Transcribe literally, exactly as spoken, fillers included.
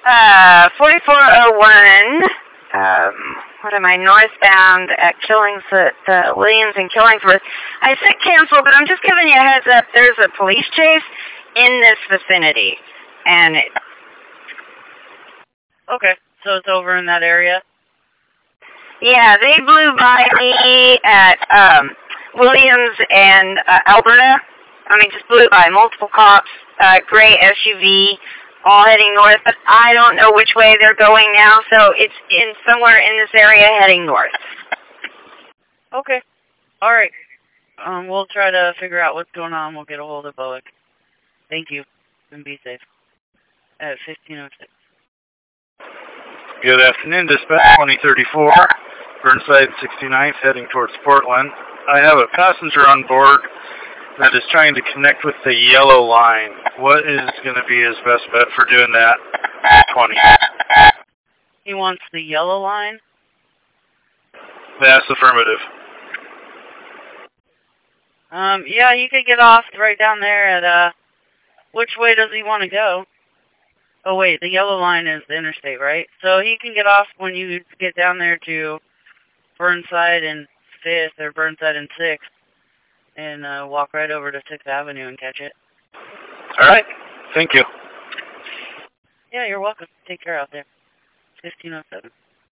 Uh, forty-four oh one, um, what am I, northbound at Killings, at uh, Williams and Killingsworth. I said cancel, but I'm just giving you a heads up. There's a police chase in this vicinity. And it, okay, so it's over in that area? Yeah, they blew by me at um, Williams and uh, Alberta. I mean, just blew by multiple cops, uh, gray S U V, all heading north, but I don't know which way they're going now, so it's in somewhere in this area heading north. Okay. All right. Um, we'll try to figure out what's going on. We'll get a hold of Bowick. Thank you, and be safe. At fifteen oh six. Good afternoon, dispatch twenty thirty-four, Burnside sixty-ninth, heading towards Portland. I have a passenger on board that is trying to connect with the yellow line. What is going to be his best bet for doing that? twenty. He wants the yellow line? That's affirmative. Um, yeah, he could get off right down there at, uh, which way does he want to go? Oh, wait, the yellow line is the interstate, right? So he can get off when you get down there to Burnside and fifth, or Burnside and sixth. And uh, walk right over to sixth Avenue and catch it. All right. Thank you. Yeah, you're welcome. Take care out there. fifteen oh seven.